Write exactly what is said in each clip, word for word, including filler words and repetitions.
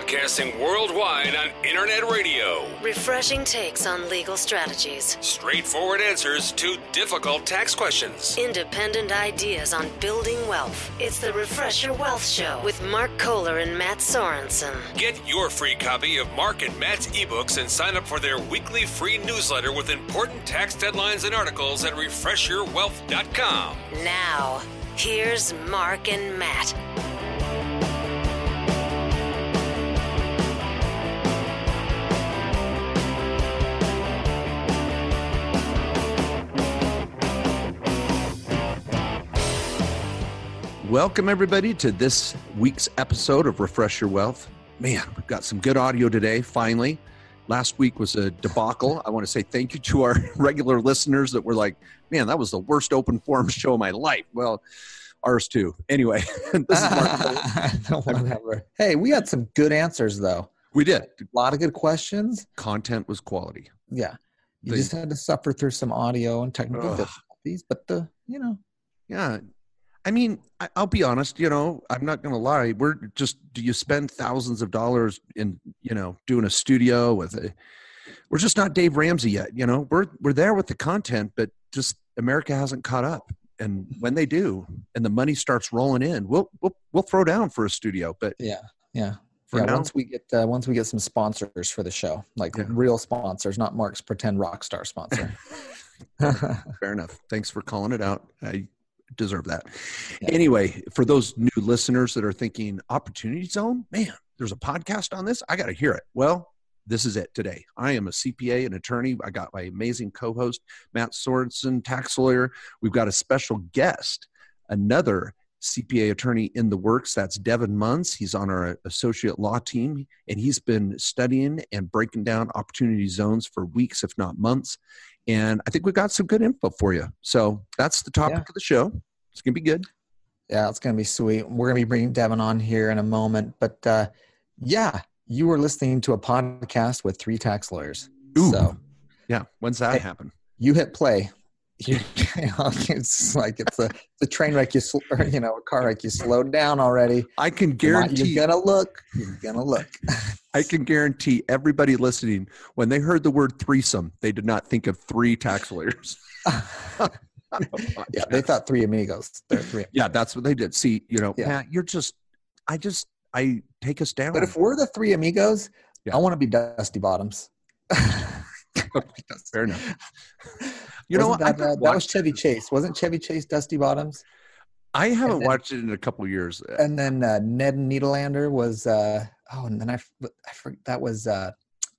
Broadcasting worldwide on internet radio. Refreshing takes on legal strategies. Straightforward answers to difficult tax questions. Independent ideas on building wealth. It's the Refresh Your Wealth Show with Mark Kohler and Matt Sorensen. Get your free copy of Mark and Matt's ebooks and sign up for their weekly free newsletter with important tax deadlines and articles at refresh your wealth dot com. Now, here's Mark and Matt. Welcome, everybody, to this week's episode of Refresh Your Wealth. Man, we've got some good audio today, finally. Last week was a debacle. I want to say thank you to our regular listeners that were like, man, that was the worst open forum show of my life. Well, ours too. Anyway, this is Mark. Whatever. Hey, we had some good answers, though. We did. A lot of good questions. Content was quality. Yeah. You The- just had to suffer through some audio and technical Ugh. difficulties, but the, you know. Yeah. I mean, I, I'll be honest, you know, I'm not going to lie. We're just, do you spend thousands of dollars in, you know, doing a studio with a, we're just not Dave Ramsey yet. You know, we're, we're there with the content, but just America hasn't caught up. And when they do, and the money starts rolling in, we'll, we'll, we'll throw down for a studio, but Yeah. Yeah. for yeah. now, Once we get, uh, once we get some sponsors for the show, like Yeah. real sponsors, not Mark's pretend rock star sponsor. fair enough. Thanks for calling it out. I deserve that. Yeah. Anyway, for those new listeners that are thinking Opportunity Zone, man, there's a podcast on this. I got to hear it. Well, this is it today. I am a C P A, an attorney. I got my amazing co-host, Matt Sorensen, tax lawyer. We've got a special guest, another C P A attorney in the works. That's Devin Munns. He's on our associate law team, and he's been studying and breaking down opportunity zones for weeks, if not months. And I think we've got some good info for you. So that's the topic Yeah. of the show. It's going to be good. Yeah, it's going to be sweet. We're going to be bringing Devin on here in a moment. But uh, yeah, you were listening to a podcast with three tax lawyers. Ooh. So Yeah. When's that Hey. happen? you hit play. You, it's like it's a, it's a train wreck. You, sl- or, you know, a car wreck. You slowed down already. I can Come on, guarantee you're going to look. You're going to look. I can guarantee everybody listening, when they heard the word threesome, they did not think of three tax lawyers. Yeah, they thought three amigos. They're three. Yeah, that's what they did. See, you know, Yeah. Matt, you're just, I just, I take us down. But if we're the three amigos, Yeah. I want to be Dusty Bottoms. Fair enough. You know what? Wasn't I That, uh, that was Chevy Chase. Wasn't Chevy Chase Dusty Bottoms? I haven't and then- watched it in a couple of years. And then uh, Ned Needlander was, uh, oh, and then I, f- I forget, that was, uh,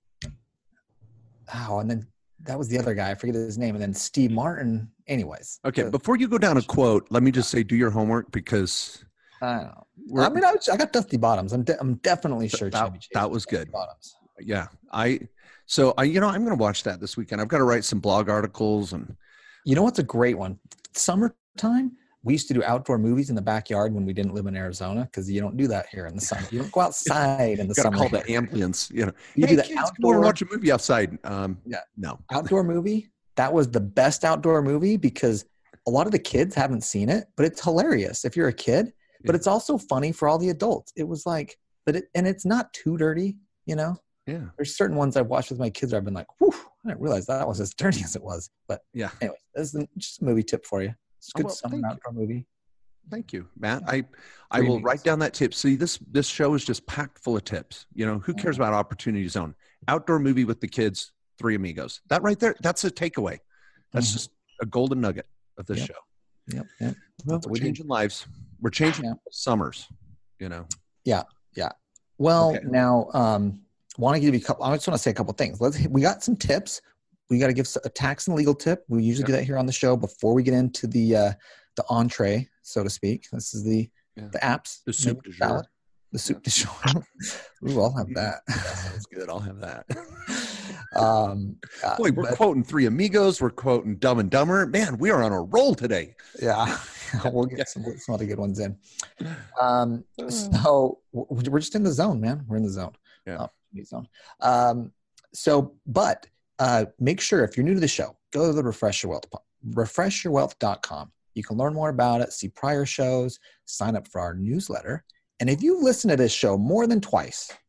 oh, and then that was the other guy. I forget his name. And then Steve Martin. Anyways. Okay, the- before you go down a quote, let me just say, do your homework because I don't know. we're- I mean, I, was, I got Dusty Bottoms. I'm, de- I'm definitely sure that- Chevy Chase that was Dusty good. Bottoms. yeah, I, so I, you know, I'm going to watch that this weekend. I've got to write some blog articles and You know what's a great one? Summertime, we used to do outdoor movies in the backyard when we didn't live in Arizona because you don't do that here in the summer. You don't go outside in the got to summer. call the ambulance. You know, You hey, do the kids, come over outdoor- and watch a movie outside. Um, Yeah. no, Outdoor movie, that was the best outdoor movie because a lot of the kids haven't seen it, but it's hilarious if you're a kid. But Yeah. it's also funny for all the adults. It was like, but it, and it's not too dirty, you know? yeah, There's certain ones I've watched with my kids where I've been like, whew, I didn't realize that was as dirty as it was. But yeah. anyway, this is just a movie tip for you. It's a Oh, good well, summer thank you. outdoor movie. Thank you, Matt. I, I Three will amigos. write down that tip. See, this this show is just packed full of tips. You know, who cares about Opportunity Zone? Outdoor movie with the kids, Three Amigos. That right there, that's a takeaway. That's Mhm. just a golden nugget of this Yep. show. Yep. Yep. Well, That's what we're we do. changing lives. We're changing Yeah. summers. You know, Well, Okay. now, um, want to give you a couple, I just want to say a couple things. Let's, we got some tips. We got to give a tax and legal tip. We usually do that here on the show before we get into the, uh, the entree, so to speak. This is the, Yeah. the apps, The soup maybe du jour. salad, the soup du jour. Ooh, I'll have that. that's good. I'll have that. um, uh, Boy, we're but- quoting Three Amigos. We're quoting Dumb and Dumber. Man, we are on a roll today. yeah, we'll get some, some other good ones in. Um, so we're we're just in the zone, man. We're in the zone. Yeah. Opportunity zone. Um, so, but uh, make sure if you're new to the show, go to the Refresh Your Wealth, refresh your wealth dot com. You can learn more about it, see prior shows, sign up for our newsletter. And if you've listened to this show more than twice,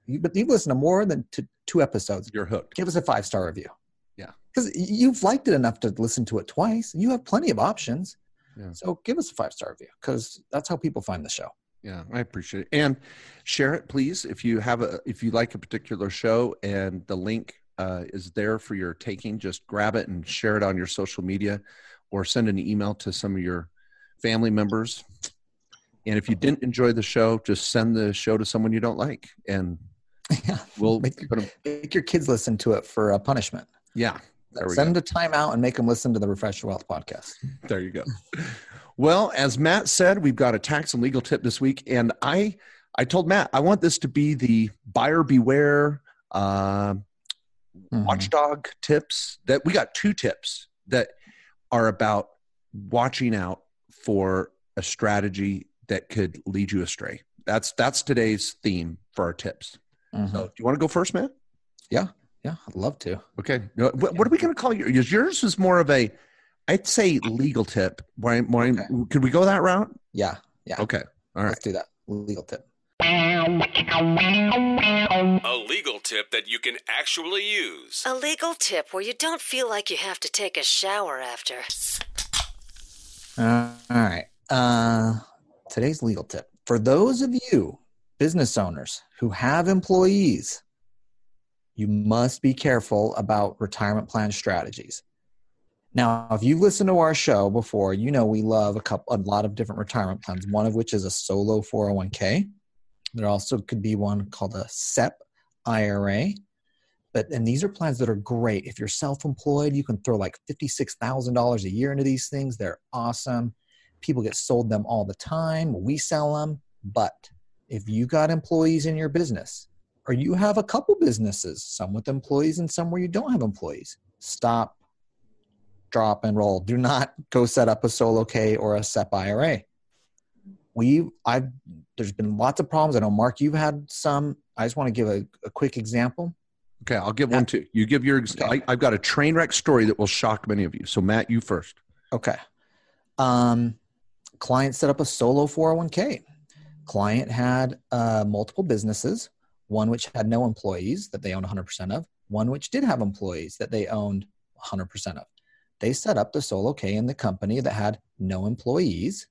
you, but you've listened to more than two, two episodes. You're hooked. Give us a five-star review. Yeah. Because you've liked it enough to listen to it twice. You have plenty of options. Yeah. So give us a five-star review because that's how people find the show. Yeah, I appreciate it. And share it, please. If you have a, if you like a particular show and the link uh, is there for your taking, just grab it and share it on your social media or send an email to some of your family members. And if you didn't enjoy the show, just send the show to someone you don't like. And Yeah. we'll make, put them. Make your kids listen to it for a punishment. Yeah. There we Send go. them to timeout and make them listen to the Refresh Your Wealth podcast. There you go. Well, as Matt said, we've got a tax and legal tip this week. And I, I told Matt, I want this to be the buyer beware uh, Mm-hmm. watchdog tips. That we got two tips that are about watching out for a strategy that could lead you astray. That's, that's today's theme for our tips. Mm-hmm. So do you want to go first, Matt? Yeah. Yeah. I'd love to. Okay. What, what are we going to call yours? Yours is more of a, I'd say legal tip. Why, why, Okay. Could we go that route? Yeah. Yeah. Okay. All right. Let's do that. Legal tip. A legal tip that you can actually use. A legal tip where you don't feel like you have to take a shower after. Uh, all right. Uh, today's legal tip. For those of you business owners who have employees, you must be careful about retirement plan strategies. Now, if you've listened to our show before, you know we love a couple, a lot of different retirement plans, one of which is a solo four oh one k. There also could be one called a S E P I R A. But, and these are plans that are great. If you're self-employed, you can throw like fifty-six thousand dollars a year into these things. They're awesome. People get sold them all the time. We sell them. But if you got employees in your business, or you have a couple businesses, some with employees and some where you don't have employees, stop, drop, and roll. Do not go set up a solo K or a S E P I R A. We, I've, there's been lots of problems. I know, Mark, you've had some. I just want to give a, a quick example. Okay, I'll give one too. You give your. Ex- Okay. I, I've got a train wreck story that will shock many of you. So, Matt, you first. Okay. Um, client set up a solo four oh one k. Client had uh, multiple businesses, one which had no employees that they owned one hundred percent of, one which did have employees that they owned one hundred percent of. They set up the solo K in the company that had no employees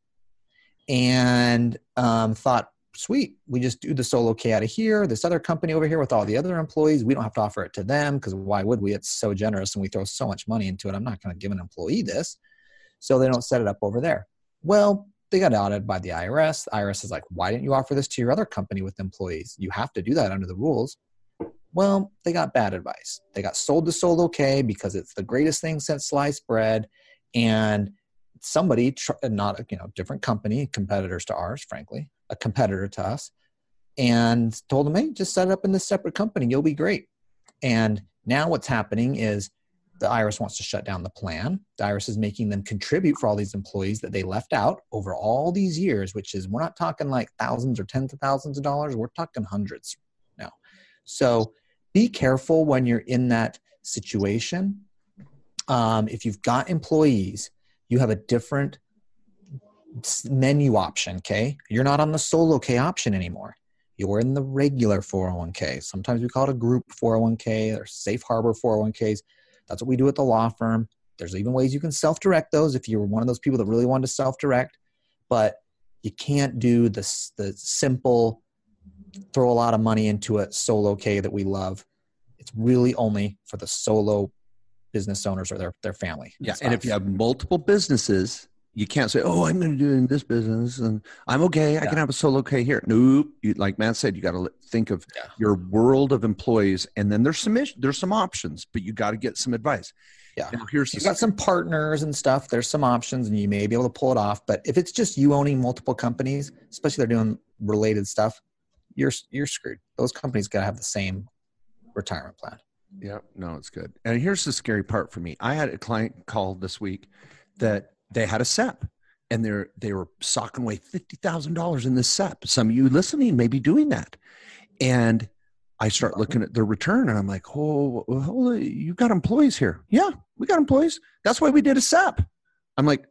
and um, thought, sweet, we just do the solo K out of here. This other company over here with all the other employees, we don't have to offer it to them because why would we? It's so generous and we throw so much money into it. I'm not going to give an employee this. So they don't set it up over there. Well, they got audited by the I R S. The I R S is like, why didn't you offer this to your other company with employees? You have to do that under the rules. Well, they got bad advice. They got sold to solo K because it's the greatest thing since sliced bread. And somebody, not a you know, different company, competitors to ours, frankly, a competitor to us, and told them, hey, just set it up in this separate company. You'll be great. And now what's happening is the I R S wants to shut down the plan. The I R S is making them contribute for all these employees that they left out over all these years, which is, we're not talking like thousands or tens of thousands of dollars. We're talking hundreds now. So be careful when you're in that situation. Um, if you've got employees, you have a different menu option, okay? You're not on the solo K option anymore. You're in the regular four oh one k. Sometimes we call it a group four oh one k or safe harbor four oh one k's. That's what we do at the law firm. There's even ways you can self-direct those if you're one of those people that really want to self-direct, but you can't do the, the simple throw a lot of money into a solo K that we love. It's really only for the solo business owners or their, their family. Yeah. Spouse. And if you have multiple businesses, you can't say, oh, I'm going to do it in this business and I'm okay. I Yeah. can have a solo K here. Nope. You, like Matt said, you got to think of Yeah. your world of employees. And then there's some, is- there's some options, but you got to get some advice. Yeah. Now here's You've the got some partners and stuff. There's some options and you may be able to pull it off. But if it's just you owning multiple companies, especially they're doing related stuff, you're, you're screwed. Those companies got to have the same retirement plan. Yeah, no, it's good. And here's the scary part for me. I had a client call this week that they had a S E P and they're, they were socking away fifty thousand dollars in this S E P. Some of you listening may be doing that. And I start looking at their return and I'm like, oh, hold on, you got employees here. Yeah, we got employees. That's why we did a S E P. I'm like,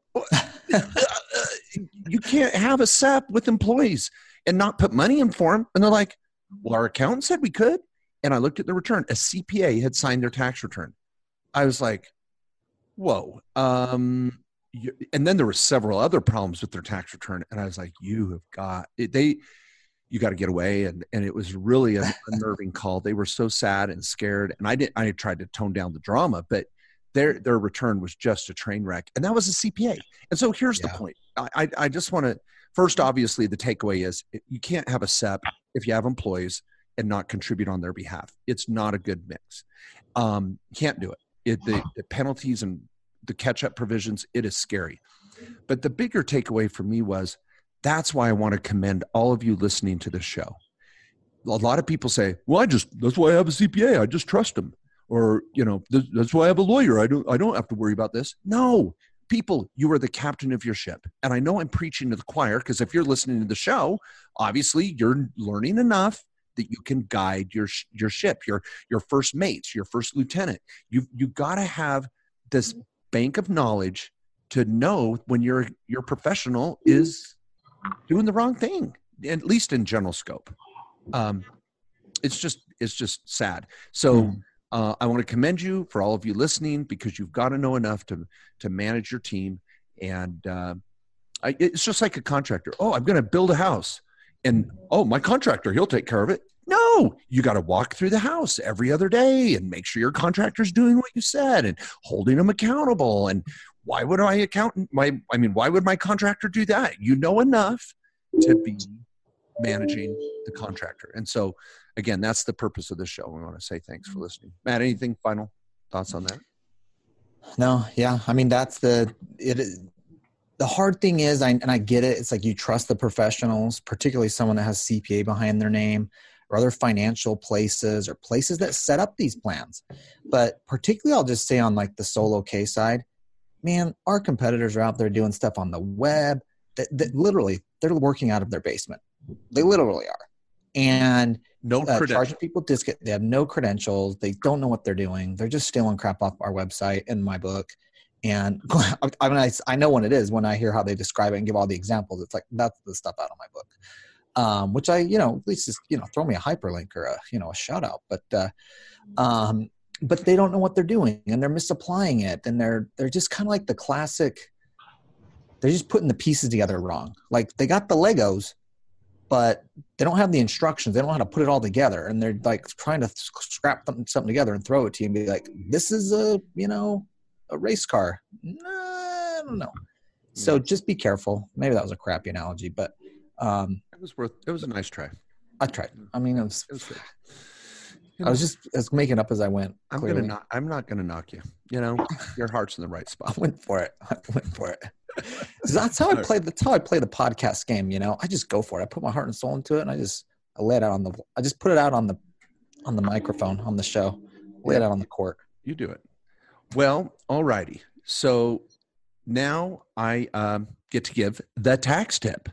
you can't have a S E P with employees and not put money in for them. And they're like, Well, our accountant said we could. And I looked at the return. A C P A had signed their tax return. I was like, whoa. Um, you, and then there were several other problems with their tax return. And I was like, you have got it. They, you got to get away. And, and it was really an unnerving call. They were so sad and scared. And I didn't, I tried to tone down the drama, but their, their return was just a train wreck. And that was a C P A. And so here's yeah. the point. I, I, I just want to, first, obviously the takeaway is you can't have a S E P if you have employees and not contribute on their behalf. It's not a good mix. Um, can't do it. It the, the penalties and the catch-up provisions, it is scary. But the bigger takeaway for me was, that's why I want to commend all of you listening to this show. A lot of people say, well, I just, that's why I have a C P A. I just trust them. Or, you know, that's why I have a lawyer. I don't, I don't have to worry about this. No, people, you are the captain of your ship. And I know I'm preaching to the choir, because if you're listening to the show, obviously you're learning enough that you can guide your, your ship, your, your first mates, your first lieutenant. You've, you've got to have this bank of knowledge to know when your, your professional is doing the wrong thing, at least in general scope. Um, it's just, it's just sad. So mm. uh, I want to commend you for all of you listening, because you've got to know enough to, to manage your team. And uh, I, it's just like a contractor. Oh, I'm going to build a house. And, oh, my contractor, he'll take care of it. No, you got to walk through the house every other day and make sure your contractor's doing what you said and holding them accountable. And why would my accountant, my, I mean, why would my contractor do that? You know enough to be managing the contractor. And so, again, that's the purpose of this show. We want to say thanks for listening. Matt, anything final thoughts on that? No, yeah. I mean, that's the, it is, the hard thing is, I, and I get it, it's like you trust the professionals, particularly someone that has C P A behind their name, or other financial places or places that set up these plans. But particularly, I'll just say on like the solo K side, man, our competitors are out there doing stuff on the web that, that literally they're working out of their basement. They literally are. And no uh, charging people discount. They have no credentials. They don't know what they're doing. They're just stealing crap off our website in my book. And I mean, I, I know what it is when I hear how they describe it and give all the examples. It's like, that's the stuff out of my book. Um, which I, you know, at least just, you know, throw me a hyperlink or a, you know, a shout out, but, uh, um, but they don't know what they're doing and they're misapplying it. And they're, they're just kind of like the classic, they're just putting the pieces together wrong. Like they got the Legos, but they don't have the instructions. They don't know how to put it all together. And they're like trying to scrap something, something together and throw it to you and be like, this is a, you know, a race car. No, I don't know. So just be careful. Maybe that was a crappy analogy, but, um, it was worth, it was a nice try. I tried. I mean, it was, it was good. I was just I was making up as I went. I'm clearly. gonna not. I'm not gonna knock you. You know, your heart's in the right spot. I went for it. I went for it. That's how I play. That's how I play the podcast game. You know, I just go for it. I put my heart and soul into it, and I just I lay it out on the. I just put it out on the, on the microphone on the show. Lay it out on the court. You do it. Well, all righty. So now I um, get to give the tax tip.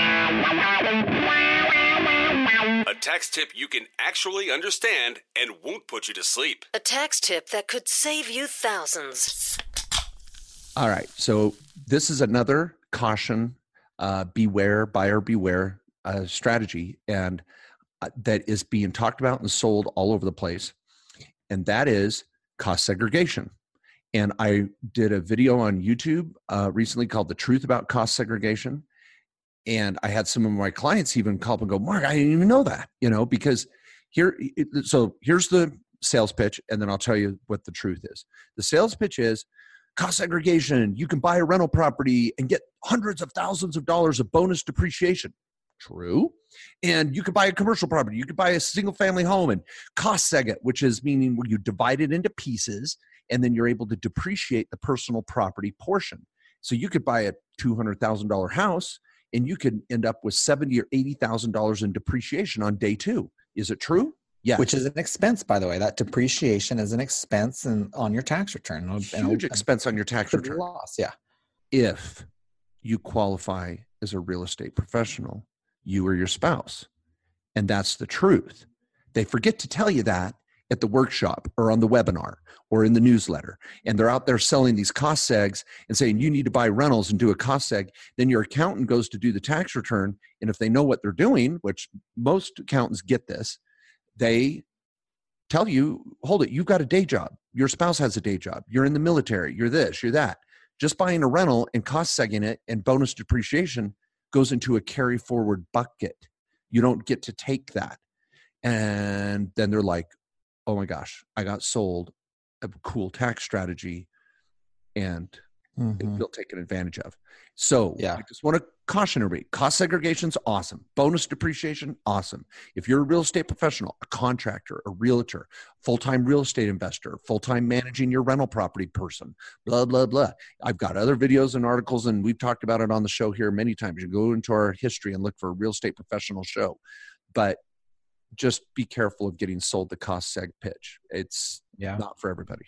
A tax tip you can actually understand and won't put you to sleep. A tax tip that could save you thousands. All right. So this is another caution, uh, beware, buyer beware uh, strategy, and uh, that is being talked about and sold all over the place. And that is cost segregation. And I did a video on YouTube uh, recently called The Truth About Cost Segregation. And I had some of my clients even call up and go, Mark, I didn't even know that, you know, because here, it, so here's the sales pitch. And then I'll tell you what the truth is. The sales pitch is cost segregation. You can buy a rental property and get hundreds of thousands of dollars of bonus depreciation. True. And you could buy a commercial property. You could buy a single family home and cost seg it, which is meaning where you divide it into pieces and then you're able to depreciate the personal property portion. So you could buy a two hundred thousand dollars house and you could end up with seventy thousand dollars or eighty thousand dollars in depreciation on day two. Is it true? Yeah. Which is an expense, by the way. That depreciation is an expense and on your tax return. Huge expense on your tax return. Loss, yeah. If you qualify as a real estate professional, you or your spouse. And that's the truth. They forget to tell you that at the workshop or on the webinar or in the newsletter, and they're out there selling these cost segs and saying you need to buy rentals and do a cost seg, then your accountant goes to do the tax return, and if they know what they're doing, which most accountants get this, they tell you, hold it, you've got a day job. Your spouse has a day job. You're in the military. You're this, you're that. Just buying a rental and cost segging it and bonus depreciation goes into a carry forward bucket. You don't get to take that. And then they're like, oh my gosh, I got sold a cool tax strategy and mm-hmm. it feel taken advantage of. So yeah. I just want to caution everybody, cost segregation's awesome. Bonus depreciation, awesome. If you're a real estate professional, a contractor, a realtor, full-time real estate investor, full-time managing your rental property person, blah, blah, blah. I've got other videos and articles, and we've talked about it on the show here many times. You go into our history and look for a real estate professional show. But just be careful of getting sold the cost seg pitch. It's yeah. not for everybody.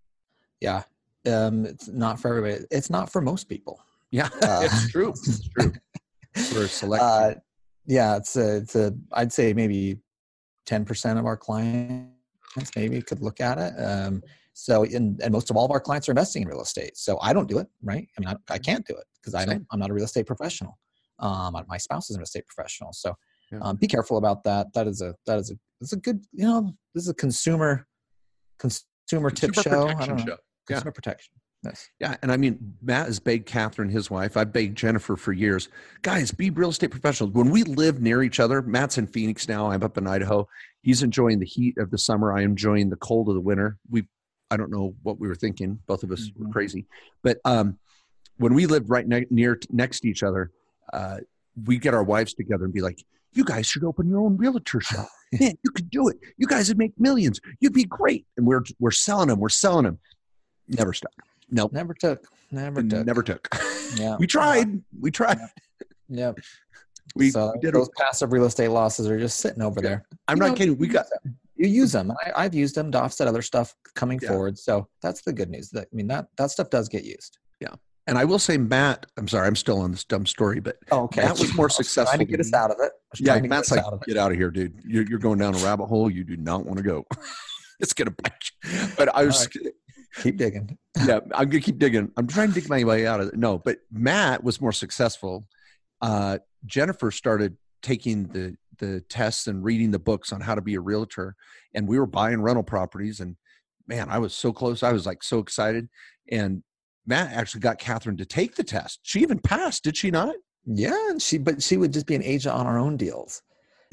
Yeah. Um, it's not for everybody. It's not for most people. Yeah, uh, it's true. It's true. For a select. Uh, yeah, it's a, it's a, I'd say maybe ten percent of our clients maybe could look at it. Um, so, in, and most of all of our clients are investing in real estate. So I don't do it, right? I mean, I, I can't do it because I don't, I'm not a real estate professional. Um, my spouse is a real estate professional. So yeah. um, be careful about that. That is a, that is a, it's a good, you know, this is a consumer, consumer, consumer tip show. I don't know. Show. Consumer yeah. protection. Yes. Yeah. And I mean, Matt has begged Catherine, his wife. I've begged Jennifer for years. Guys, be real estate professionals. When we live near each other, Matt's in Phoenix now. I'm up in Idaho. He's enjoying the heat of the summer. I am enjoying the cold of the winter. We, I don't know what we were thinking. Both of us mm-hmm. were crazy. But um, when we lived right ne- near next to each other, uh, we get our wives together and be like, you guys should open your own realtor shop. Man, you could do it. You guys would make millions. You'd be great. And we're we're selling them. We're selling them. Never stuck. Nope. Never took. Never took. Never took. Yeah. We tried. We tried. Yep. yep. We, so we did those passive real estate losses are just sitting over yeah. there. I'm you not know, kidding. We got them. You use them. I, I've used them to offset other stuff coming yeah. forward. So that's the good news. That I mean that that stuff does get used. Yeah. And I will say, Matt, I'm sorry, I'm still on this dumb story, but oh, okay. Matt was more successful. Trying to get us out of it. Yeah, Matt's like, get out of here, dude. You're, you're going down a rabbit hole you do not want to go. It's going to bite you. But I was... Right. Keep digging. Yeah, I'm going to keep digging. I'm trying to dig my way out of it. No, but Matt was more successful. Uh, Jennifer started taking the the tests and reading the books on how to be a realtor. And we were buying rental properties. And man, I was so close. I was like so excited. And Matt actually got Catherine to take the test. She even passed, did she not? Yeah, and she but she would just be an agent on her own deals.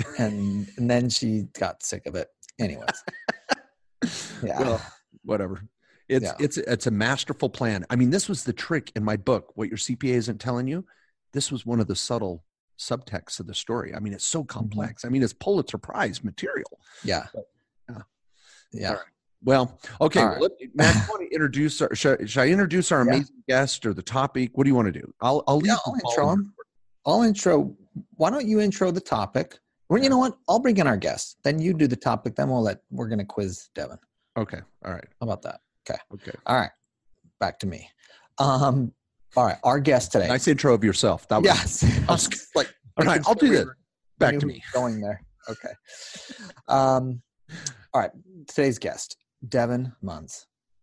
And and then she got sick of it. Anyways. Yeah. Well, whatever. It's yeah. it's it's a masterful plan. I mean, this was the trick in my book. What your C P A isn't telling you, this was one of the subtle subtexts of the story. I mean, it's so complex. Mm-hmm. I mean, it's Pulitzer Prize material. Yeah. But, yeah. Yeah. Right. Well, okay. Right. Well, let, Matt, you want to introduce our, should, should I introduce our amazing yeah. guest or the topic? What do you want to do? I'll I'll leave yeah, I'll intro him. I'll intro. Why don't you intro the topic? Well, you know what? I'll bring in our guest. Then you do the topic. Then we'll let we're gonna quiz Devin. Okay. All right. How about that? Okay. Okay. All right. Back to me. Um, all right. Our guest today. Nice intro of yourself. That was, yes. I was like, all right, I'll do this. Back to me. Going there. Okay. Um, all right. Today's guest, Devin Munns.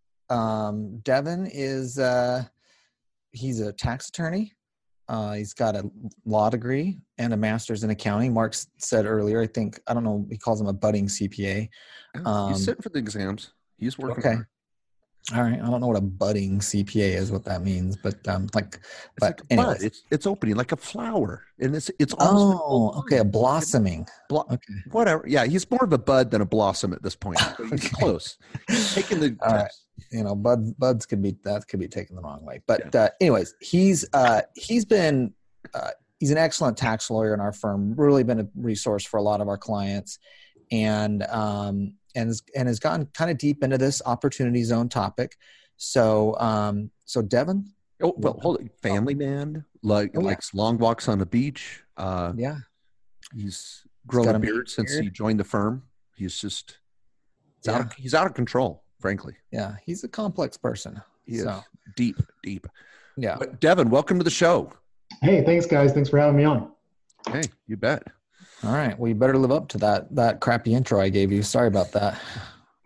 Um, Devin is, uh, he's a tax attorney. Uh, he's got a law degree and a master's in accounting. Mark said earlier, I think, I don't know, he calls him a budding C P A. Um, he's sitting for the exams. He's working. Okay. Hard. All right. I don't know what a budding C P A is, what that means, but um, like, it's but like bud. It's it's opening like a flower, and it's it's almost oh, okay, a blossoming. Blo- okay. Whatever. Yeah, he's more of a bud than a blossom at this point. So he's okay. close. Taking the all right. You know, bud buds could be that could be taken the wrong way, but yeah. uh, anyways, he's uh he's been uh, he's an excellent tax lawyer in our firm. Really been a resource for a lot of our clients, and um. and and has gotten kind of deep into this opportunity zone topic. So, um, so Devin. Oh, well, hold it. Family man, like oh, yeah. likes long walks on the beach. Uh, yeah, he's grown he's a beard since beard. he joined the firm. He's just he's, yeah. out of, he's out of control, frankly. Yeah, he's a complex person. He so. is deep, deep. Yeah, but Devin, welcome to the show. Hey, thanks, guys. Thanks for having me on. Hey, you bet. All right. Well, you better live up to that that crappy intro I gave you. Sorry about that.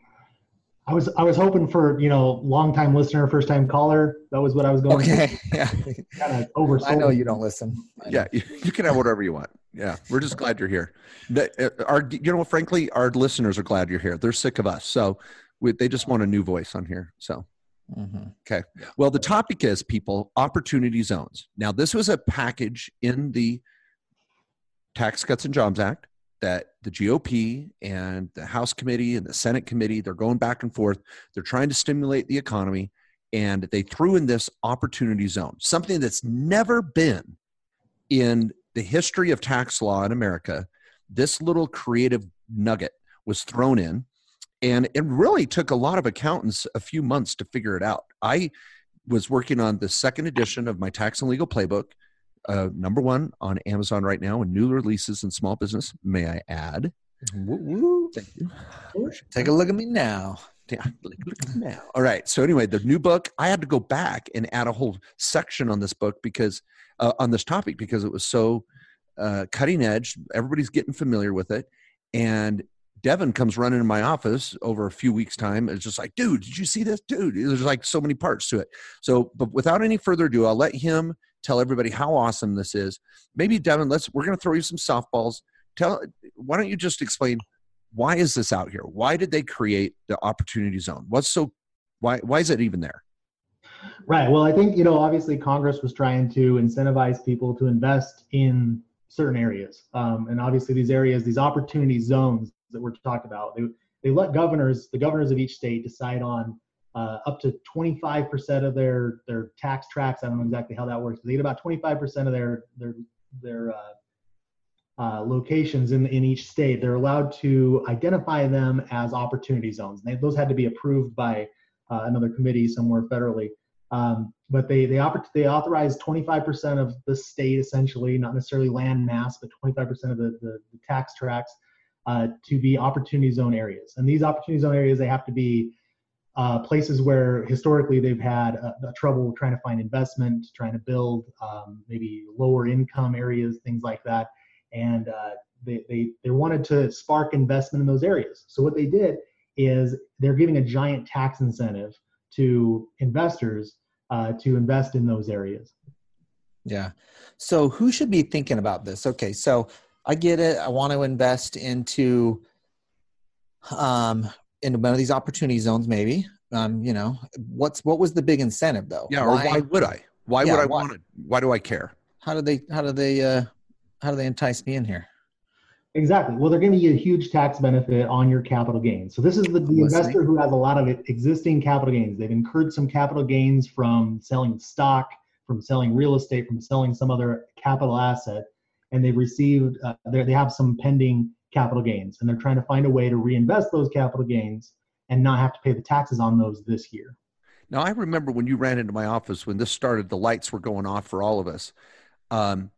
I was I was hoping for, you know, long time listener, first time caller. That was what I was going. Okay, to. yeah. Kind of oversold. I know you don't listen. Yeah, you, you can have whatever you want. Yeah, we're just glad you're here. The, uh, our, you know, frankly, our listeners are glad you're here. They're sick of us, so we, they just want a new voice on here. So, mm-hmm. Okay. Well, the topic is, people, opportunity zones. Now, this was a package in the Tax Cuts and Jobs Act that the G O P and the House Committee and the Senate Committee, they're going back and forth. They're trying to stimulate the economy, and they threw in this opportunity zone, something that's never been in the history of tax law in America. This little creative nugget was thrown in, and it really took a lot of accountants a few months to figure it out. I was working on the second edition of my tax and legal playbook, uh, number one on Amazon right now, and new releases in small business, may I add. Woo, woo. Thank you. Take a look at me now. Yeah, look, look at me now. All right. So anyway, the new book, I had to go back and add a whole section on this book because uh, on this topic, because it was so uh, cutting edge. Everybody's getting familiar with it. And Devin comes running in my office over a few weeks' time. It's just like, dude, did you see this? Dude, there's like so many parts to it. So, but without any further ado, I'll let him tell everybody how awesome this is. Maybe Devin, let's, we're going to throw you some softballs. Tell, why don't you just explain, why is this out here? Why did they create the opportunity zone? What's so, why, why is it even there? Right. Well, I think, you know, obviously Congress was trying to incentivize people to invest in certain areas. Um, and obviously these areas, these opportunity zones that we're talking about, they, they let governors, the governors of each state decide on uh, up to twenty-five percent of their, their tax tracts. I don't know exactly how that works, but they get about twenty-five percent of their, their, their uh, uh, locations in, in each state. They're allowed to identify them as opportunity zones. They, those had to be approved by uh, another committee somewhere federally. Um, but they they, oppor- they authorize twenty-five percent of the state, essentially, not necessarily land mass, but twenty-five percent of the, the, the tax tracts uh, to be opportunity zone areas. And these opportunity zone areas, they have to be uh, places where historically they've had a, a trouble trying to find investment, trying to build, um, maybe lower income areas, things like that. And uh, they, they, they wanted to spark investment in those areas. So what they did is they're giving a giant tax incentive to investors uh, to invest in those areas. Yeah. So who should be thinking about this? Okay. So I get it. I want to invest into, um, into one of these opportunity zones, maybe. Um, you know, what's, what was the big incentive though? Yeah. Why, or why would I? Why yeah, would I why? want it? Why do I care? How do they, how do they, uh, how do they entice me in here? Exactly. Well, they're going to give you a huge tax benefit on your capital gains. So this is the, the investor who has a lot of existing capital gains. They've incurred some capital gains from selling stock, from selling real estate, from selling some other capital asset, and they've received, uh, they have some pending capital gains, and they're trying to find a way to reinvest those capital gains and not have to pay the taxes on those this year. Now, I remember when you ran into my office, when this started, the lights were going off for all of us. Um,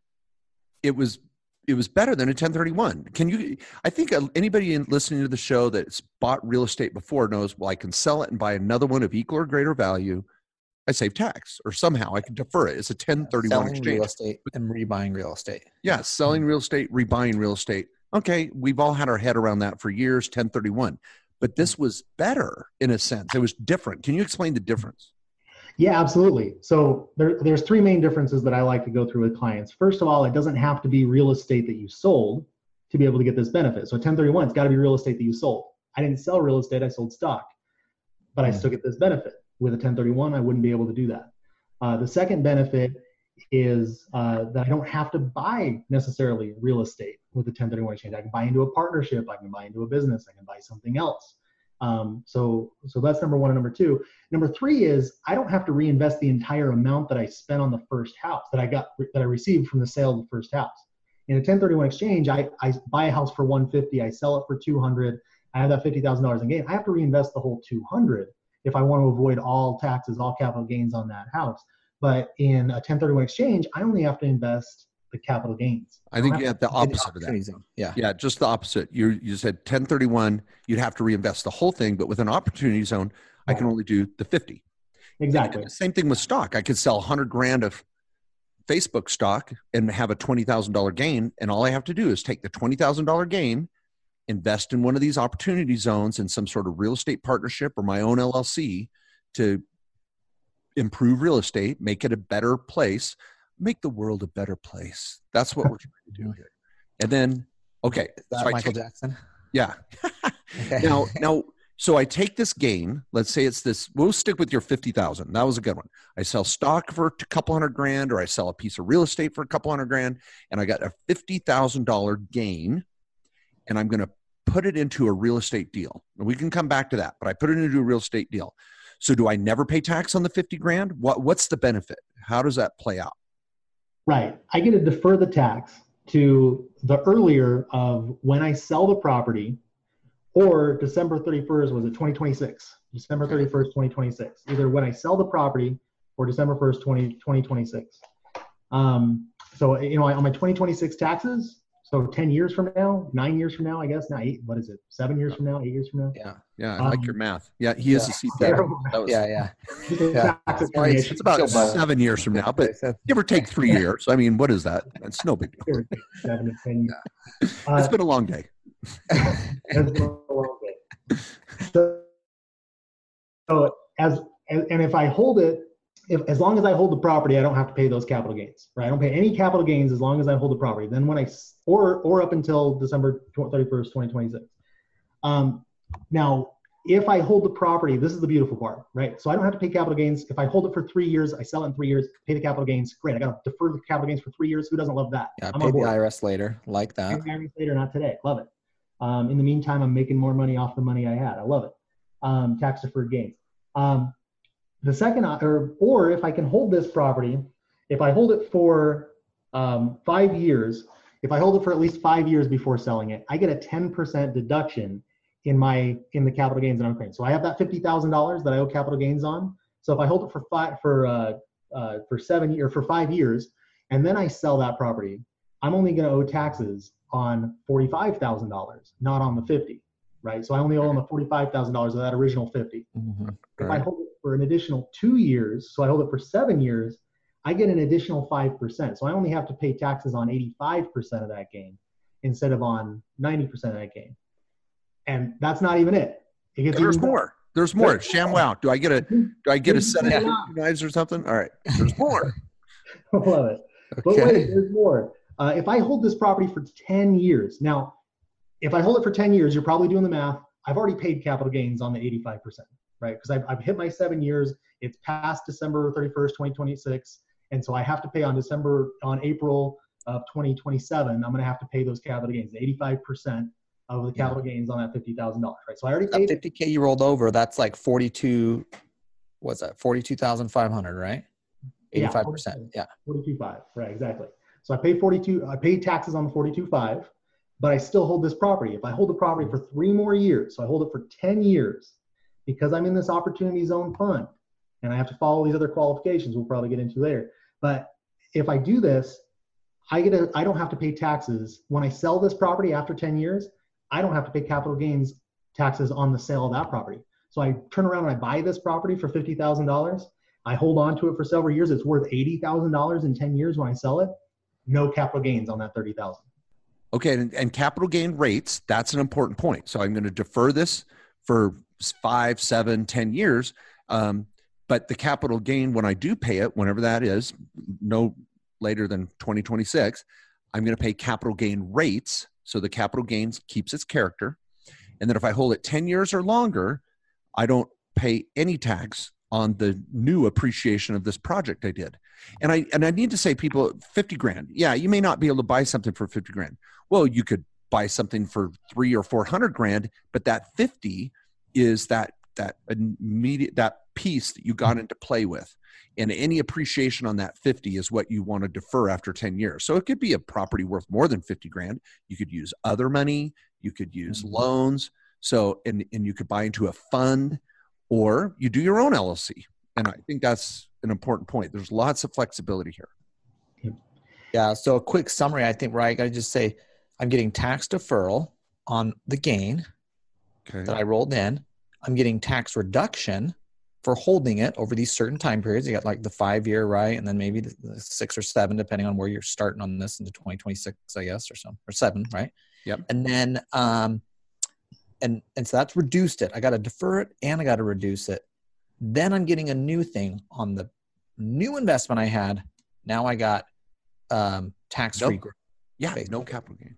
it was It was better than a ten thirty-one. Can you, I think anybody in listening to the show that's bought real estate before knows, well, I can sell it and buy another one of equal or greater value. I save tax, or somehow I can defer it. It's a ten thirty-one selling exchange. Real estate and rebuying real estate. Yeah. Selling real estate, rebuying real estate. Okay. We've all had our head around that for years, ten thirty-one, but this was better in a sense. It was different. Can you explain the difference? Yeah, absolutely. So there, there's three main differences that I like to go through with clients. First of all, it doesn't have to be real estate that you sold to be able to get this benefit. So ten thirty-one, it's got to be real estate that you sold. I didn't sell real estate, I sold stock, but I still get this benefit. With a ten thirty-one, I wouldn't be able to do that. Uh, the second benefit is uh, that I don't have to buy necessarily real estate with the ten thirty-one exchange. I can buy into a partnership, I can buy into a business, I can buy something else. Um, so, so that's number one and number two. Number three is I don't have to reinvest the entire amount that I spent on the first house that I got, that I received from the sale of the first house. In a ten thirty-one exchange, I, I buy a house for one hundred fifty, I sell it for two hundred, I have that fifty thousand dollars in gain. I have to reinvest the whole two hundred if I want to avoid all taxes, all capital gains on that house. But in a ten thirty-one exchange, I only have to invest the capital gains. I think you have the opposite of that. Yeah. Yeah. Just the opposite. You you said ten thirty-one, you'd have to reinvest the whole thing, but with an opportunity zone, right. I can only do the fifty. Exactly. Same thing with stock. I could sell a hundred grand of Facebook stock and have a twenty thousand dollars gain. And all I have to do is take the twenty thousand dollars gain invest in one of these opportunity zones in some sort of real estate partnership or my own L L C to improve real estate, make it a better place, make the world a better place. That's what we're trying to do here. And then, okay. Is that so I Michael take, Jackson? Yeah. Okay. Now, now, so I take this gain. Let's say it's this. We'll stick with your fifty thousand. That was a good one. I sell stock for a couple hundred grand, or I sell a piece of real estate for a couple hundred grand, and I got a fifty thousand dollar gain, and I'm going to put it into a real estate deal. And we can come back to that, but I put it into a real estate deal. So do I never pay tax on the fifty grand? What What's the benefit? How does that play out? Right. I get to defer the tax to the earlier of when I sell the property, or December thirty-first, was it twenty twenty-six? December thirty-first, twenty twenty-six. Either when I sell the property or December first, twenty twenty-six. Um, so, you know, on my twenty twenty-six taxes, so ten years from now, nine years from now, I guess, now eight, what is it? Seven years from now, eight years from now? Yeah. Yeah, I Um, like your math. Yeah, he is yeah. a C P A. That was, Yeah, yeah. Yeah. Tax It's, determination. it's about Still low. seven years from now, but give or take three years. I mean, what is that? It's no big deal. Seven to ten years. It's Uh, been a long day. It's been a long day. So, so as and, and if I hold it, if as long as I hold the property, I don't have to pay those capital gains, right? I don't pay any capital gains as long as I hold the property. Then when I s- or or up until December thirty-first, twenty twenty-six. Um, now, if I hold the property, this is the beautiful part, right? So I don't have to pay capital gains. If I hold it for three years, I sell it in three years, pay the capital gains. Great, I got to defer the capital gains for three years. Who doesn't love that? Yeah, I'm pay on the board. I R S later. Like that. Pay the I R S later, not today. Love it. Um, in the meantime, I'm making more money off the money I had. I love it. Um, tax deferred gains. Um, the second, or or if I can hold this property, if I hold it for um, five years, if I hold it for at least five years before selling it, I get a ten percent deduction in my in the capital gains that I'm paying. So I have that fifty thousand dollars that I owe capital gains on. So if I hold it for five for uh, uh, for seven year for five years, and then I sell that property, I'm only going to owe taxes on forty-five thousand dollars, not on the fifty, right? So I only owe them the forty-five thousand dollars of that original fifty. Mm-hmm. If Right. I hold it for an additional two years, so I hold it for seven years, I get an additional five percent. So I only have to pay taxes on eighty-five percent of that gain instead of on ninety percent of that gain. And that's not even it. It gets There's even better. more. There's more. ShamWow. Do I get a do I get a set of knives or something? All right. There's more. I love it. But Okay. wait, there's more. Uh, if I hold this property for ten years, now, if I hold it for ten years, you're probably doing the math. I've already paid capital gains on the eighty-five percent, right? Because I've, I've hit my seven years. It's past December thirty-first, twenty twenty-six. And so I have to pay on December, on April of twenty twenty-seven, I'm going to have to pay those capital gains, the eighty-five percent of the capital gains on that fifty thousand dollars, right? So I already That paid. fifty K you rolled over, that's like forty-two, what's that? forty-two thousand five hundred, right? eighty-five percent. Yeah. forty-two point five, right, exactly. So I pay forty-two, I pay taxes on the forty-two point five, but I still hold this property. If I hold the property for three more years, so I hold it for ten years, because I'm in this opportunity zone fund, and I have to follow these other qualifications we'll probably get into later. But if I do this, I get a, I don't have to pay taxes. When I sell this property after ten years, I don't have to pay capital gains taxes on the sale of that property. So I turn around and I buy this property for fifty thousand dollars. I hold on to it for several years. It's worth eighty thousand dollars in ten years when I sell it. No capital gains on that thirty thousand dollars. Okay, and, and capital gain rates, that's an important point. So I'm going to defer this for five, seven, ten years. Um, but the capital gain, when I do pay it, whenever that is, no later than twenty twenty-six, I'm going to pay capital gain rates. So the capital gains keeps its character. And then if I hold it ten years or longer, I don't pay any tax on the new appreciation of this project I did. And I and I need to say, people, fifty grand. Yeah, you may not be able to buy something for fifty grand. Well, you could buy something for three or four hundred grand, but that fifty is that that immediate that piece that you got into play with. And any appreciation on that fifty is what you want to defer after ten years. So it could be a property worth more than fifty grand. You could use other money, you could use loans. So and and you could buy into a fund, or you do your own L L C. And I think that's an important point. There's lots of flexibility here. Yeah. So a quick summary, I think, right? I got to just say, I'm getting tax deferral on the gain Okay. that I rolled in. I'm getting tax reduction for holding it over these certain time periods. You got like the five year, right? And then maybe the, the six or seven, depending on where you're starting on this into twenty twenty-six, I guess, or some, or seven, right? Yep. And then um, and, and so that's reduced it. I got to defer it and I got to reduce it. Then I'm getting a new thing on the new investment I had. Now I got um, tax-free. Nope. Yeah, basically. No capital gain.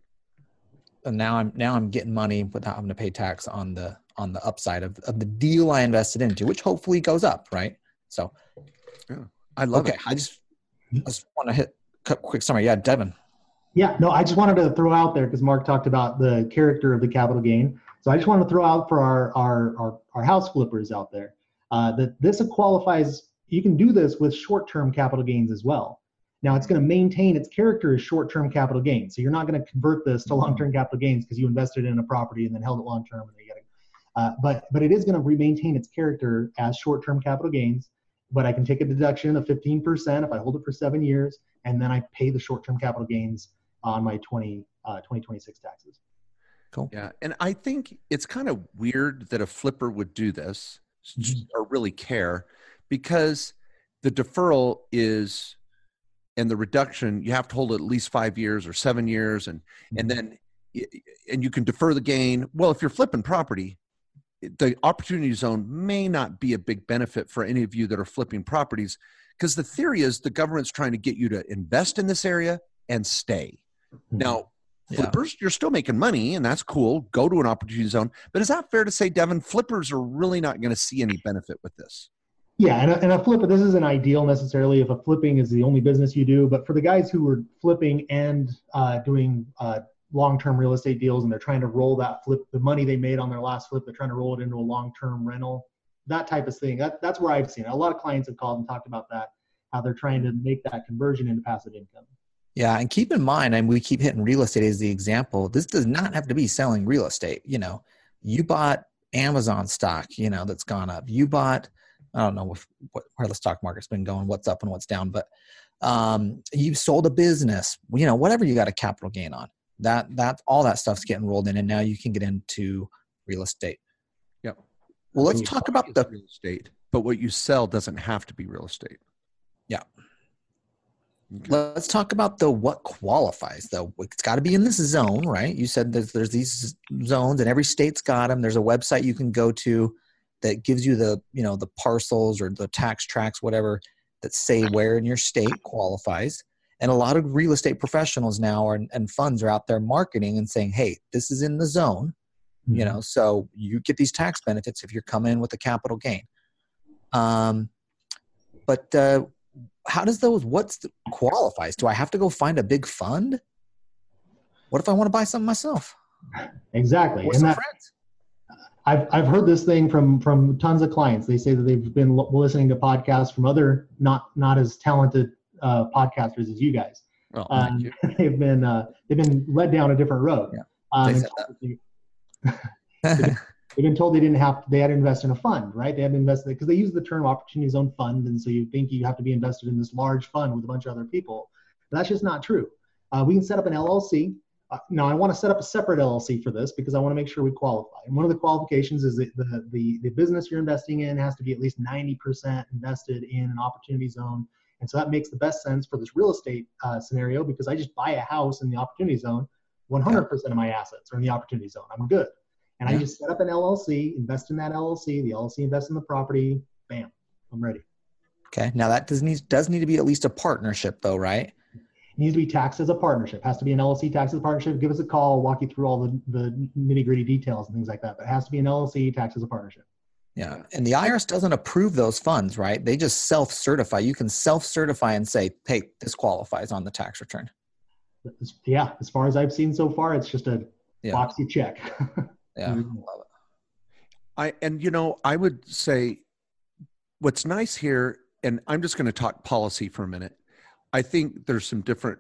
And now I'm now I'm getting money without having to pay tax on the on the upside of, of the deal I invested into, which hopefully goes up, right? So, yeah, I love okay, it. I just I just want to hit a quick summary. Yeah, Devin. Yeah, no, I just wanted to throw out there because Mark talked about the character of the capital gain. So I just wanted to throw out for our our our, our house flippers out there uh, that this qualifies. You can do this with short-term capital gains as well. Now it's going to maintain its character as short-term capital gains. So you're not going to convert this to long-term capital gains because you invested in a property and then held it long-term. And you gotta, uh, but but it is going to maintain its character as short-term capital gains. But I can take a deduction of fifteen percent if I hold it for seven years, and then I pay the short-term capital gains on my twenty, uh, twenty twenty-six taxes. Cool. Yeah, and I think it's kind of weird that a flipper would do this or really care, because the deferral is, and the reduction, you have to hold it at least five years or seven years, and and then and you can defer the gain. Well, if you're flipping property, the opportunity zone may not be a big benefit for any of you that are flipping properties, because the theory is the government's trying to get you to invest in this area and stay. Now, flippers, yeah. You're still making money, and that's cool. Go to an opportunity zone. But is that fair to say, Devin, flippers are really not going to see any benefit with this? Yeah, and a, and a flipper, this isn't ideal necessarily if a flipping is the only business you do, but for the guys who are flipping and uh, doing uh, long-term real estate deals, and they're trying to roll that flip, the money they made on their last flip, they're trying to roll it into a long-term rental, that type of thing. That, that's where I've seen it. A lot of clients have called and talked about that, how they're trying to make that conversion into passive income. Yeah, and keep in mind, and we keep hitting real estate as the example, this does not have to be selling real estate. You know, you bought Amazon stock, you know, that's gone up. You bought, I don't know if, what, where the stock market's been going, what's up and what's down, but um, you sold a business, you know, whatever you got a capital gain on. That, that, all that stuff's getting rolled in, and now you can get into real estate. Yep. Well, let's talk about the real estate, but what you sell doesn't have to be real estate. Yeah. Okay. Let's talk about the what qualifies though. It's got to be in this zone, right? You said there's, there's these zones, and every state's got them. There's a website you can go to that gives you the, you know, the parcels or the tax tracts, whatever, that say where in your state qualifies. And a lot of real estate professionals now are, and funds are out there marketing and saying, hey, this is in the zone, mm-hmm. you know, so you get these tax benefits if you're coming in with a capital gain. Um, but uh, how does those, what's the, qualifies? Do I have to go find a big fund? What if I want to buy something myself? Exactly. Or and some that, friends? I've, I've heard this thing from, from tons of clients. They say that they've been listening to podcasts from other, not, not as talented uh, podcasters as you guys. Well, um, you. They've been, uh, they've been led down a different road. Yeah. Um, they said that. they've, been, they've been told they didn't have, they had to invest in a fund, right? They had to invest because they use the term opportunity zone fund. And so you think you have to be invested in this large fund with a bunch of other people. But that's just not true. Uh, we can set up an L L C. Uh, now I want to set up a separate L L C for this because I want to make sure we qualify. And one of the qualifications is that the, the, the business you're investing in has to be at least ninety percent invested in an opportunity zone. And so that makes the best sense for this real estate uh, scenario, because I just buy a house in the opportunity zone, one hundred percent of my assets are in the opportunity zone. I'm good. And yeah. I just set up an L L C, invest in that L L C, the L L C invests in the property, bam, I'm ready. Okay. Now that does need, does need to be at least a partnership though, right? It needs to be taxed as a partnership. Has to be an L L C taxed as a partnership. Give us a call. I'll walk you through all the, the nitty gritty details and things like that. But it has to be an L L C taxed as a partnership. Yeah. And the I R S doesn't approve those funds, right? They just self-certify. You can self-certify and say, hey, this qualifies on the tax return. Yeah. As far as I've seen so far, it's just a yeah. box you check. Yeah. Mm-hmm. Love it. I, and you know, I would say what's nice here, and I'm just going to talk policy for a minute. I think there's some different,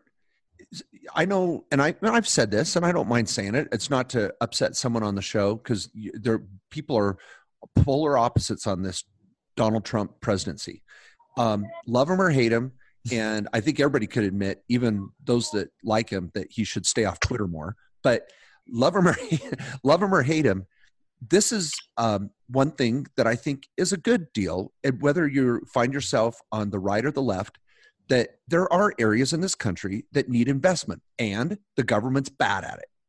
I know, and I, I've said this, and I don't mind saying it. It's not to upset someone on the show, because there people are polar opposites on this Donald Trump presidency. Um, love him or hate him, and I think everybody could admit, even those that like him, that he should stay off Twitter more. But love him or love him or hate him, this is um, one thing that I think is a good deal. And whether you find yourself on the right or the left, that there are areas in this country that need investment, and the government's bad at it.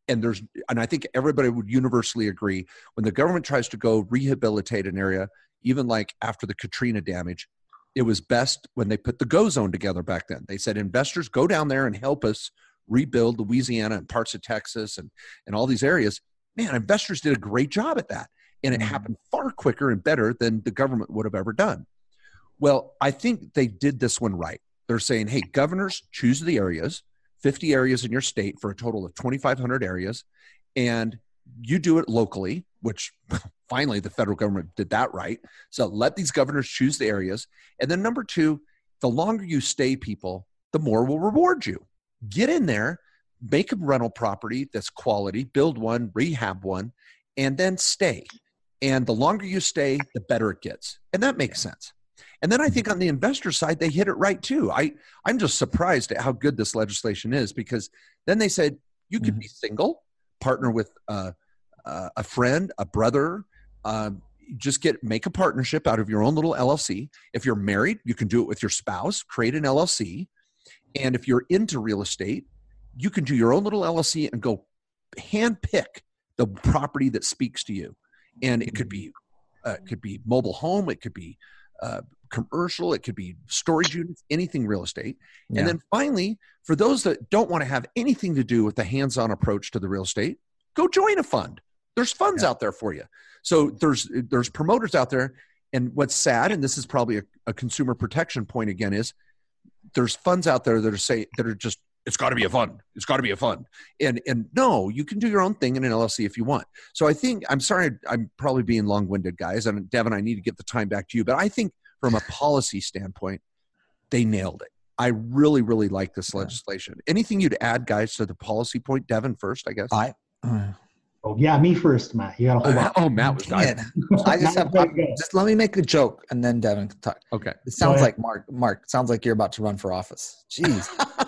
and there's, and I think everybody would universally agree, when the government tries to go rehabilitate an area, even like after the Katrina damage, it was best when they put the GO Zone together back then. They said, investors, go down there and help us rebuild Louisiana and parts of Texas and, and all these areas. Man, investors did a great job at that. And it happened far quicker and better than the government would have ever done. Well, I think they did this one right. They're saying, hey, governors, choose the areas, fifty areas in your state for a total of twenty-five hundred areas, and you do it locally, which finally the federal government did that right. So let these governors choose the areas. And then number two, the longer you stay, people, the more we'll reward you. Get in there, make a rental property that's quality, build one, rehab one, and then stay. And the longer you stay, the better it gets. And that makes sense. And then I think on the investor side, they hit it right too. I, I'm just surprised at how good this legislation is, because then they said you could be single, partner with uh, uh, a friend, a brother, uh, just get make a partnership out of your own little L L C. If you're married, you can do it with your spouse, create an L L C. And if you're into real estate, you can do your own little L L C and go hand pick the property that speaks to you. And it could be, uh, it could be mobile home. It could be uh, commercial. It could be storage units, anything real estate. Yeah. And then finally, for those that don't want to have anything to do with the hands-on approach to the real estate, go join a fund. There's funds yeah. out there for you. So there's, there's promoters out there. And what's sad, and this is probably a, a consumer protection point again, is there's funds out there that are say that are just, it's got to be a fund. It's got to be a fund. And and no, you can do your own thing in an L L C if you want. So I think, I'm sorry, I'm probably being long-winded, guys. And Devin, I need to get the time back to you. But I think from a policy standpoint, they nailed it. I really, really like this legislation. Anything you'd add, guys, to the policy point? Devin first, I guess. I. Uh, oh yeah, me first, Matt. You got to hold on. Oh, Matt was dying. I just have I, just let me make a joke, and then Devin can talk. Okay. It sounds like Mark. Mark sounds like you're about to run for office. Jeez.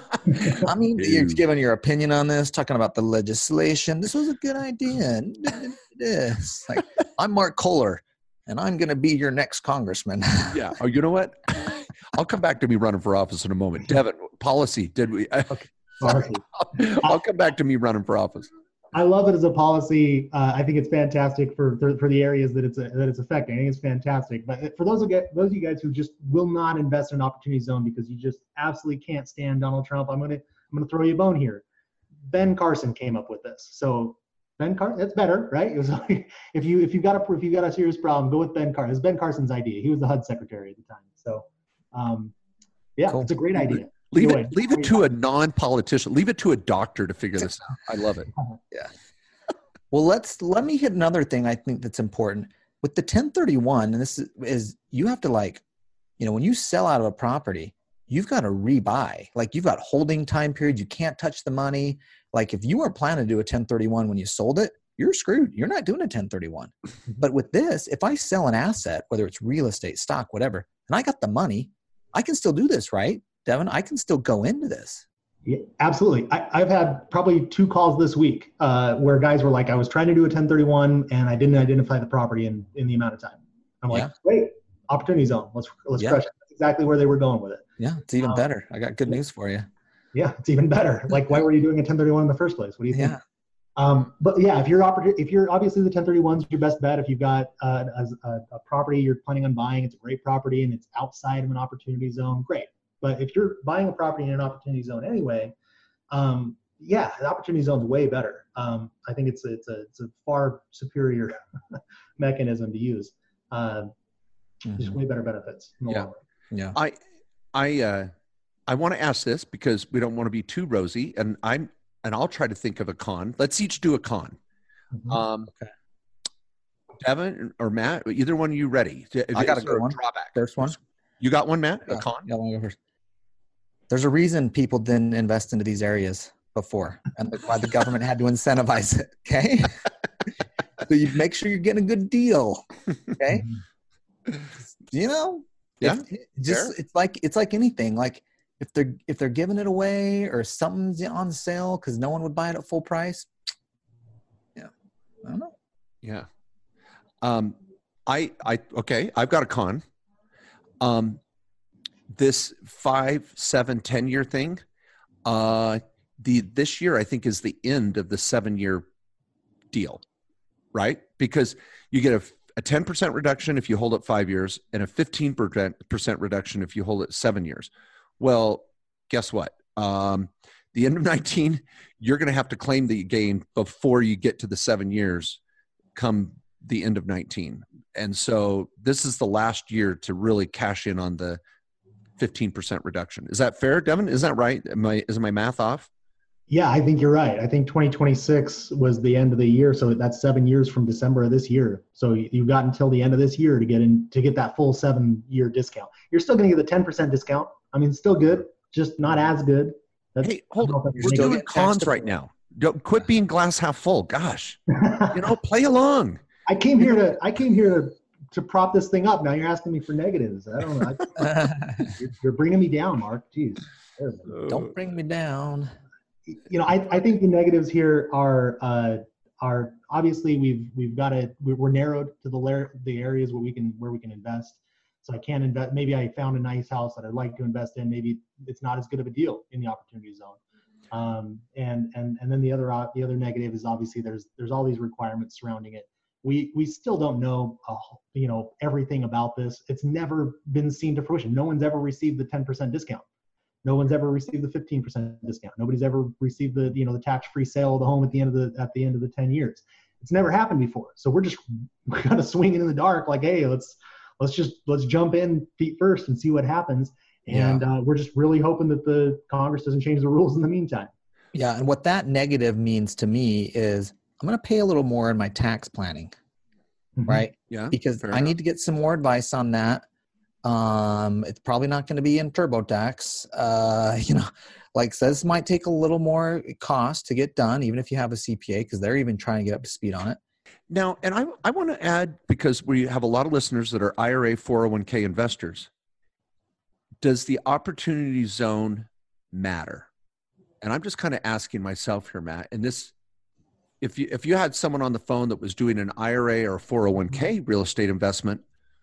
I mean, Dude. You're giving your opinion on this, talking about the legislation. This was a good idea. This, like, I'm Mark Kohler, and I'm going to be your next congressman. Yeah. Oh, you know what? I'll come back to me running for office in a moment. Devin, policy. Did we? Okay. Sorry. I'll, I'll come back to me running for office. I love it as a policy. Uh, I think it's fantastic for for the areas that it's a, that it's affecting. I think it's fantastic. But for those of you, those of you guys who just will not invest in an opportunity zone because you just absolutely can't stand Donald Trump, I'm gonna I'm gonna throw you a bone here. Ben Carson came up with this. So Ben Carson, that's better, right? It was like, if you if you got a if you got a serious problem, go with Ben Carson. It's Ben Carson's idea. He was the H U D secretary at the time. So um, yeah, cool. It's a great idea. Leave it, leave it to a non-politician. Leave it to a doctor to figure this out. I love it. Yeah. Well, let's let me hit another thing I think that's important with the ten thirty-one. And this is, is you have to, like, you know, when you sell out of a property, you've got to rebuy. Like, you've got holding time period. You can't touch the money. Like, if you weren't planning to do a ten thirty-one when you sold it, you're screwed. You're not doing a ten thirty-one. But with this, if I sell an asset, whether it's real estate, stock, whatever, and I got the money, I can still do this, right? Devin, I can still go into this. Yeah, absolutely. I, I've had probably two calls this week uh, where guys were like, I was trying to do a ten thirty-one and I didn't identify the property in, in the amount of time. I'm like, yeah. Wait, opportunity zone. Let's let's yeah. crush it. That's exactly where they were going with it. Yeah, it's even um, better. I got good news for you. Yeah, it's even better. Like, why were you doing a ten thirty-one in the first place? What do you think? Yeah. Um, but yeah, if you're oppor- if you're obviously the ten thirty-one's your best bet. If you've got uh, a, a property you're planning on buying, it's a great property and it's outside of an opportunity zone, great. But if you're buying a property in an opportunity zone anyway, um, yeah, the opportunity zone is way better. Um, I think it's a, it's a it's a far superior mechanism to use. Um, mm-hmm. Just way better benefits. In the yeah, long run. yeah. I I uh, I want to ask this because we don't want to be too rosy, and I'm and I'll try to think of a con. Let's each do a con. Mm-hmm. Um, okay. Devin or Matt, either one of you ready? I got a good one. Drawback. First one. You got one, Matt? Yeah, a con? yeah, I want to go first. There's a reason people didn't invest into these areas before, and why the government had to incentivize it. Okay, so you make sure you're getting a good deal. Okay, you know, yeah. If, just Fair. it's like it's like anything. Like if they're if they're giving it away or something's on sale because no one would buy it at full price. Yeah, I don't know. Yeah. Um, I I okay. I've got a con. Um. This five, seven, ten year thing, uh, the this year I think is the end of the seven-year deal, right? Because you get a, a ten percent reduction if you hold it five years and a fifteen percent reduction if you hold it seven years. Well, guess what? Um, the end of nineteen, you're going to have to claim the gain before you get to the seven years come the end of nineteen. And so this is the last year to really cash in on the fifteen percent reduction. Is that fair, Devin? Is that right? Am I, is my math off? Yeah, I think you're right. I think twenty twenty-six was the end of the year. So that's seven years from December of this year. So you've got until the end of this year to get in, to get that full seven year discount. You're still going to get the ten percent discount. I mean, still good, just not as good. That's, hey, hold on. We're doing cons right now. Don't quit being glass half full. Gosh, you know, play along. I came here to, I came here to, to prop this thing up. Now you're asking me for negatives. I don't know. I, you're, you're bringing me down, Mark. Jeez. Don't bring me down. You know, I, I think the negatives here are uh, are obviously we've we've got to we're narrowed to the layer, the areas where we can where we can invest. So I can't invest. Maybe I found a nice house that I'd like to invest in. Maybe it's not as good of a deal in the opportunity zone. Um, and and and then the other the other negative is obviously there's there's all these requirements surrounding it. We we still don't know uh, you know everything about this. It's never been seen to fruition. No one's ever received the ten percent discount. No one's ever received the fifteen percent discount. Nobody's ever received the, you know, the tax-free sale of the home at the end of the, at the end of the ten years. It's never happened before. So we're just, we're kind of swinging in the dark like, hey, let's, let's just, let's jump in feet first and see what happens. And yeah. uh, we're just really hoping that the Congress doesn't change the rules in the meantime. Yeah. And what that negative means to me is I'm going to pay a little more in my tax planning, mm-hmm. right? Yeah. Because I need to get some more advice on that. Um, it's probably not going to be in TurboTax. Uh, you know, like says might take a little more cost to get done, even if you have a C P A, because they're even trying to get up to speed on it. Now, and I, I want to add, because we have a lot of listeners that are I R A four oh one k investors. Does the opportunity zone matter? And I'm just kind of asking myself here, Matt, and this, if you, if you had someone on the phone that was doing an I R A or a four oh one k real estate investment,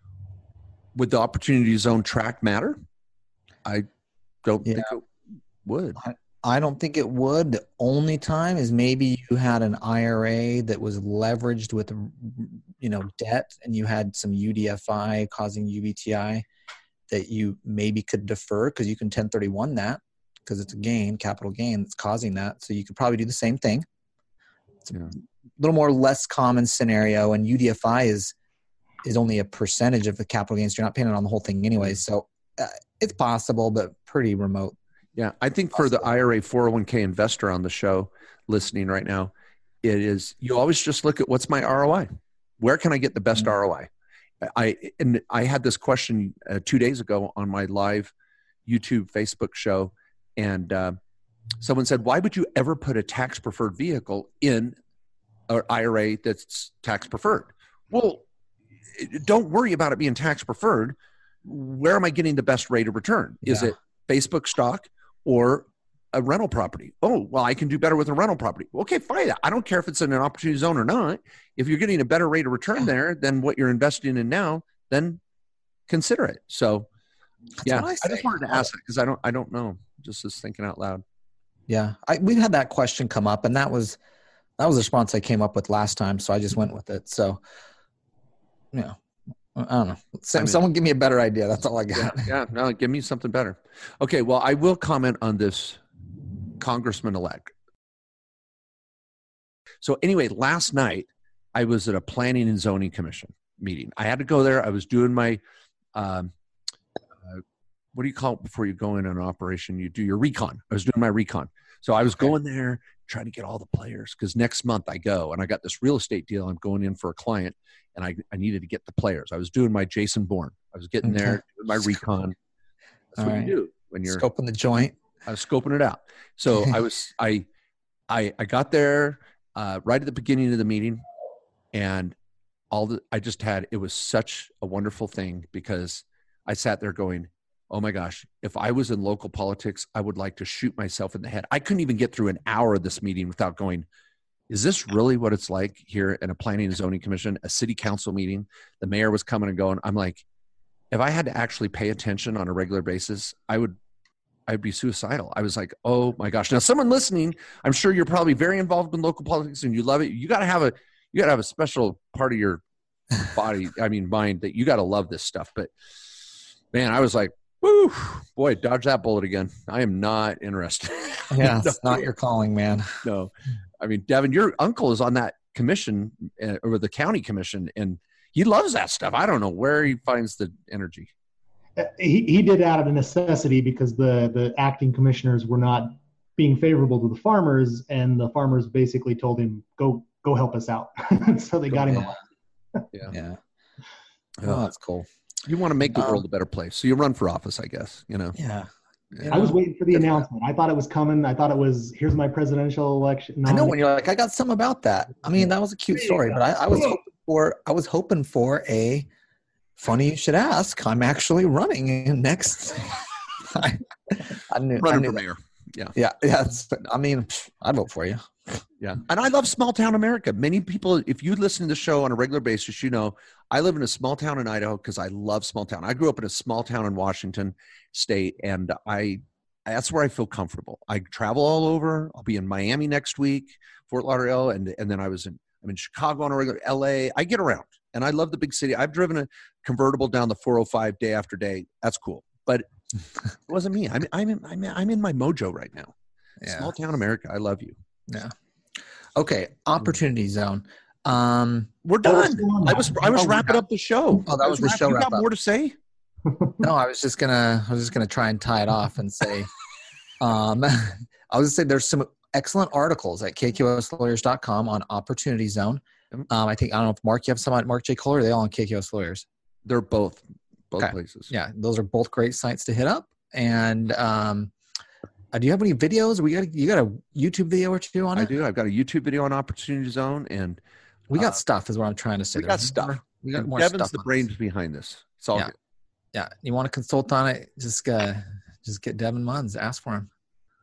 would the opportunity zone track matter? I don't yeah. think it would. I, I don't think it would. The only time is maybe you had an I R A that was leveraged with, you know, debt, and you had some U D F I causing U B T I that you maybe could defer because you can ten thirty-one that because it's a gain, capital gain that's causing that. So you could probably do the same thing. It's yeah. a little more less common scenario, and U D F I is is only a percentage of the capital gains. You're not paying it on the whole thing anyway. So uh, it's possible, but pretty remote. Yeah. I think for the I R A four oh one k investor on the show listening right now, it is, you always just look at what's my R O I? Where can I get the best mm-hmm. R O I? I, and I had this question uh, two days ago on my live YouTube, Facebook show. And uh, someone said, why would you ever put a tax preferred vehicle in an I R A that's tax preferred? Well, don't worry about it being tax preferred. Where am I getting the best rate of return? Is yeah. it Facebook stock or a rental property? Oh, well, I can do better with a rental property. Okay, fine. I don't care if it's in an opportunity zone or not. If you're getting a better rate of return yeah. there than what you're investing in now, then consider it. So That's yeah, I, I just wanted to ask that because I don't, I don't know. Just just thinking out loud. Yeah. I, we've had that question come up, and that was, that was the response I came up with last time. So I just went with it. So yeah, I don't know. Sam, I mean, someone give me a better idea. That's all I got. Yeah, yeah, no, give me something better. Okay, well, I will comment on this Congressman-elect. So anyway, last night I was at a Planning and Zoning Commission meeting. I had to go there. I was doing my, um, uh, what do you call it before you go in an operation? You do your recon. I was doing my recon. So I was okay. going there trying to get all the players because next month I go and I got this real estate deal. I'm going in for a client. And I, I needed to get the players. I was doing my Jason Bourne. I was getting okay. there, doing my recon. That's All what right. you do when you're scoping the joint. I was scoping it out. So I was I I I got there uh, right at the beginning of the meeting, and all the I just had it was such a wonderful thing because I sat there going, oh my gosh, if I was in local politics, I would like to shoot myself in the head. I couldn't even get through an hour of this meeting without going, is this really what it's like here in a planning and zoning commission, a city council meeting? The mayor was coming and going. I'm like, if I had to actually pay attention on a regular basis, I would, I'd be suicidal. I was like, oh my gosh. Now, someone listening, I'm sure you're probably very involved in local politics and you love it. You got to have a, you got to have a special part of your body, I mean, mind, that you got to love this stuff. But man, I was like, woo, boy, dodge that bullet again. I am not interested. Yeah, No. it's not your calling, man. No. I mean, Devin, your uncle is on that commission uh, or the county commission, and he loves that stuff. I don't know where he finds the energy. He, he did out of a necessity because the, the acting commissioners were not being favorable to the farmers, and the farmers basically told him, go go help us out. So they got him Yeah. elected. Yeah. Yeah. Oh, Oh, that's cool. You want to make the Um, world a better place. So you run for office, I guess, you know. Yeah. I was waiting for the announcement. I thought it was coming. I thought it was, here's my presidential election. I know when you're like, I got some about that. I mean, that was a cute story, but I, I was hoping for, I was hoping for a funny you should ask. I'm actually running in next. I, I knew, I Running knew for that. mayor. Yeah. Yeah. Yeah. It's, I mean, I'd vote for you. Yeah. And I love small town America. Many people, if you listen to the show on a regular basis, you know, I live in a small town in Idaho because I love small town. I grew up in a small town in Washington State, and I, that's where I feel comfortable. I travel all over. I'll be in Miami next week, Fort Lauderdale. And, and then I was in, I'm in Chicago on a regular, L A. I get around and I love the big city. I've driven a convertible down the four oh five day after day. That's cool. But it wasn't me. I'm, I'm, in, I'm, in, I'm in my mojo right now. Yeah. Small town America. I love you. Yeah. Okay. Opportunity zone. Um, We're Oh, we're done. still on I that. was I was Oh, wrapping yeah. up the show. Oh, that I was the wrap- show You wrap got up. more to say? no, I was just gonna, I was just gonna try and tie it off and say, um, I was gonna say there's some excellent articles at K Q S lawyers dot com on Opportunity Zone. Um, I think I don't know if Mark, you have some on Mark J. Kohler. Or are they all on K Q S Lawyers? They're both both Okay. places. Yeah, those are both great sites to hit up. And um, uh, do you have any videos? We got you got a YouTube video or two on it? I do. I've got a YouTube video on Opportunity Zone, and We got Uh, stuff, is what I'm trying to say. we got There's stuff. more- We got and more Devin's stuff. the on brains this. behind this. It's all Yeah. good. Yeah, you want to consult on it? Just uh, just get Devin Munns. Ask for him.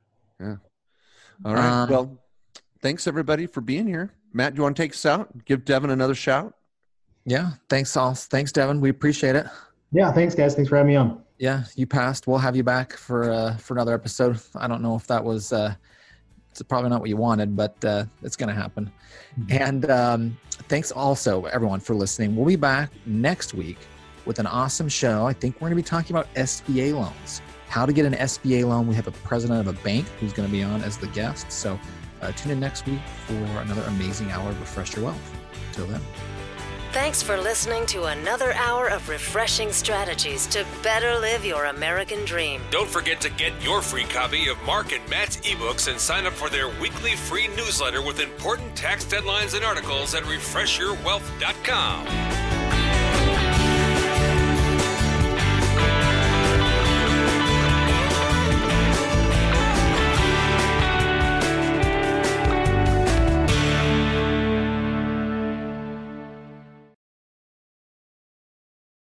All right. Um, well, thanks everybody for being here. Matt, do you want to take us out? Give Devin another shout. Yeah, thanks, all. Thanks, Devin. We appreciate it. Yeah, thanks, guys. Thanks for having me on. Yeah, you passed. We'll have you back for uh, for another episode. I don't know if that was uh, it's probably not what you wanted, but uh, it's going to happen. And um, thanks also, everyone, for listening. We'll be back next week with an awesome show. I think we're going to be talking about S B A loans, how to get an S B A loan. We have a president of a bank who's going to be on as the guest. So uh, tune in next week for another amazing hour of Refresh Your Wealth. Till then. Thanks for listening to another hour of refreshing strategies to better live your American dream. Don't forget to get your free copy of Mark and Matt's ebooks and sign up for their weekly free newsletter with important tax deadlines and articles at refresh your wealth dot com.